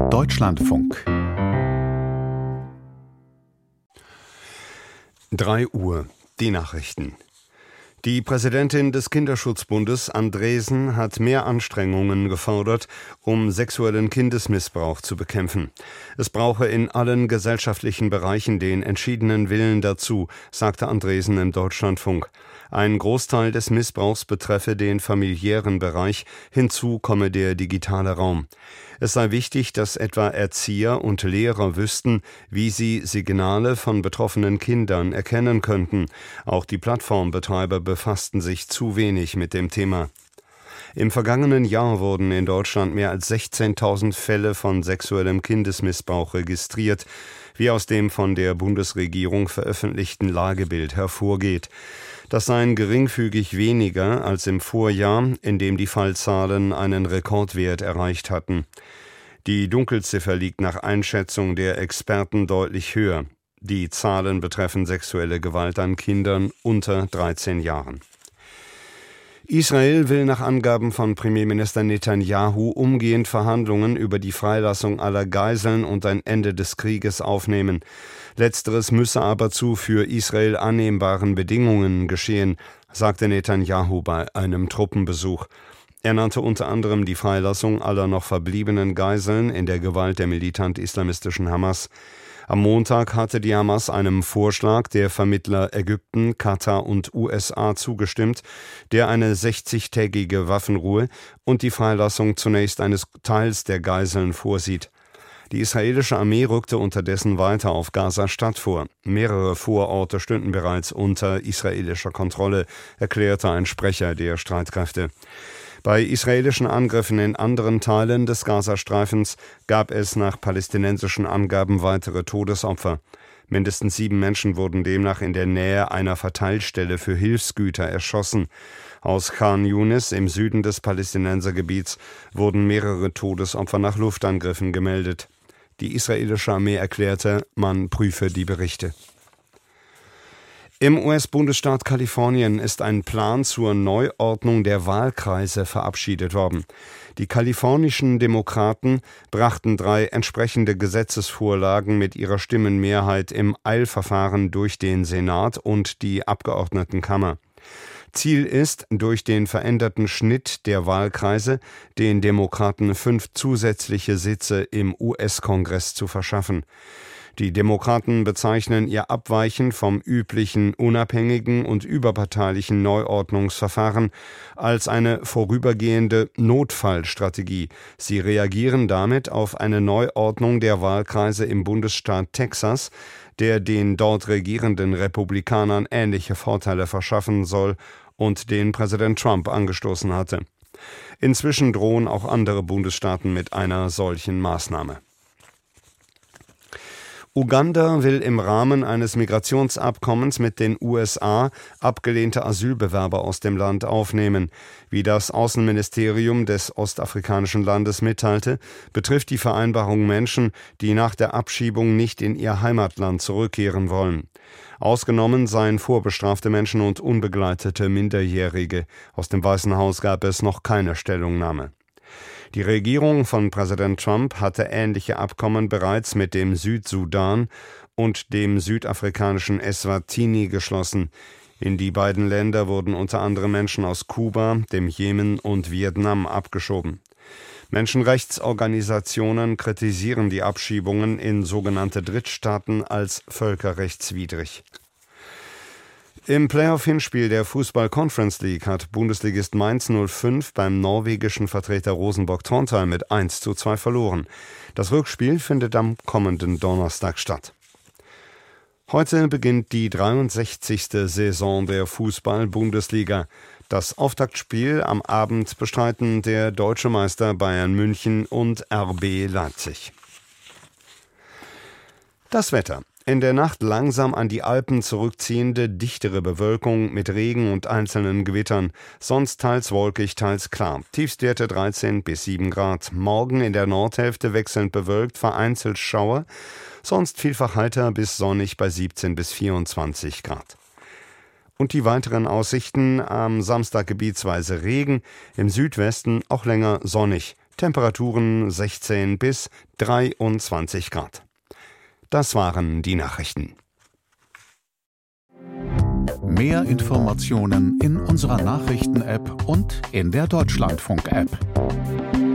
Deutschlandfunk 3 Uhr, die Nachrichten. Die Präsidentin des Kinderschutzbundes, Andresen, hat mehr Anstrengungen gefordert, um sexuellen Kindesmissbrauch zu bekämpfen. Es brauche in allen gesellschaftlichen Bereichen den entschiedenen Willen dazu, sagte Andresen im Deutschlandfunk. Ein Großteil des Missbrauchs betreffe den familiären Bereich, hinzu komme der digitale Raum. Es sei wichtig, dass etwa Erzieher und Lehrer wüssten, wie sie Signale von betroffenen Kindern erkennen könnten. Auch die Plattformbetreiber befassten sich zu wenig mit dem Thema. Im vergangenen Jahr wurden in Deutschland mehr als 16.000 Fälle von sexuellem Kindesmissbrauch registriert, wie aus dem von der Bundesregierung veröffentlichten Lagebild hervorgeht. Das seien geringfügig weniger als im Vorjahr, in dem die Fallzahlen einen Rekordwert erreicht hatten. Die Dunkelziffer liegt nach Einschätzung der Experten deutlich höher. Die Zahlen betreffen sexuelle Gewalt an Kindern unter 13 Jahren. Israel will nach Angaben von Premierminister Netanyahu umgehend Verhandlungen über die Freilassung aller Geiseln und ein Ende des Krieges aufnehmen. Letzteres müsse aber zu für Israel annehmbaren Bedingungen geschehen, sagte Netanyahu bei einem Truppenbesuch. Er nannte unter anderem die Freilassung aller noch verbliebenen Geiseln in der Gewalt der militant-islamistischen Hamas. Am Montag hatte die Hamas einem Vorschlag der Vermittler Ägypten, Katar und USA zugestimmt, der eine 60-tägige Waffenruhe und die Freilassung zunächst eines Teils der Geiseln vorsieht. Die israelische Armee rückte unterdessen weiter auf Gaza-Stadt vor. Mehrere Vororte stünden bereits unter israelischer Kontrolle, erklärte ein Sprecher der Streitkräfte. Bei israelischen Angriffen in anderen Teilen des Gazastreifens gab es nach palästinensischen Angaben weitere Todesopfer. Mindestens 7 Menschen wurden demnach in der Nähe einer Verteilstelle für Hilfsgüter erschossen. Aus Khan Yunis im Süden des Palästinensergebiets wurden mehrere Todesopfer nach Luftangriffen gemeldet. Die israelische Armee erklärte, man prüfe die Berichte. Im US-Bundesstaat Kalifornien ist ein Plan zur Neuordnung der Wahlkreise verabschiedet worden. Die kalifornischen Demokraten brachten 3 entsprechende Gesetzesvorlagen mit ihrer Stimmenmehrheit im Eilverfahren durch den Senat und die Abgeordnetenkammer. Ziel ist, durch den veränderten Schnitt der Wahlkreise den Demokraten 5 zusätzliche Sitze im US-Kongress zu verschaffen. Die Demokraten bezeichnen ihr Abweichen vom üblichen unabhängigen und überparteilichen Neuordnungsverfahren als eine vorübergehende Notfallstrategie. Sie reagieren damit auf eine Neuordnung der Wahlkreise im Bundesstaat Texas, der den dort regierenden Republikanern ähnliche Vorteile verschaffen soll und den Präsident Trump angestoßen hatte. Inzwischen drohen auch andere Bundesstaaten mit einer solchen Maßnahme. Uganda will im Rahmen eines Migrationsabkommens mit den USA abgelehnte Asylbewerber aus dem Land aufnehmen. Wie das Außenministerium des ostafrikanischen Landes mitteilte, betrifft die Vereinbarung Menschen, die nach der Abschiebung nicht in ihr Heimatland zurückkehren wollen. Ausgenommen seien vorbestrafte Menschen und unbegleitete Minderjährige. Aus dem Weißen Haus gab es noch keine Stellungnahme. Die Regierung von Präsident Trump hatte ähnliche Abkommen bereits mit dem Südsudan und dem südafrikanischen Eswatini geschlossen. In die beiden Länder wurden unter anderem Menschen aus Kuba, dem Jemen und Vietnam abgeschoben. Menschenrechtsorganisationen kritisieren die Abschiebungen in sogenannte Drittstaaten als völkerrechtswidrig. Im Playoff-Hinspiel der Fußball-Conference League hat Bundesligist Mainz 05 beim norwegischen Vertreter Rosenborg-Trondheim mit 1:2 verloren. Das Rückspiel findet am kommenden Donnerstag statt. Heute beginnt die 63. Saison der Fußball-Bundesliga. Das Auftaktspiel am Abend bestreiten der deutsche Meister Bayern München und RB Leipzig. Das Wetter. In der Nacht langsam an die Alpen zurückziehende, dichtere Bewölkung mit Regen und einzelnen Gewittern, sonst teils wolkig, teils klar. Tiefstwerte 13 bis 7 Grad. Morgen in der Nordhälfte wechselnd bewölkt, vereinzelt Schauer, sonst vielfach heiter bis sonnig bei 17 bis 24 Grad. Und die weiteren Aussichten: am Samstag gebietsweise Regen, im Südwesten auch länger sonnig. Temperaturen 16 bis 23 Grad. Das waren die Nachrichten. Mehr Informationen in unserer Nachrichten-App und in der Deutschlandfunk-App.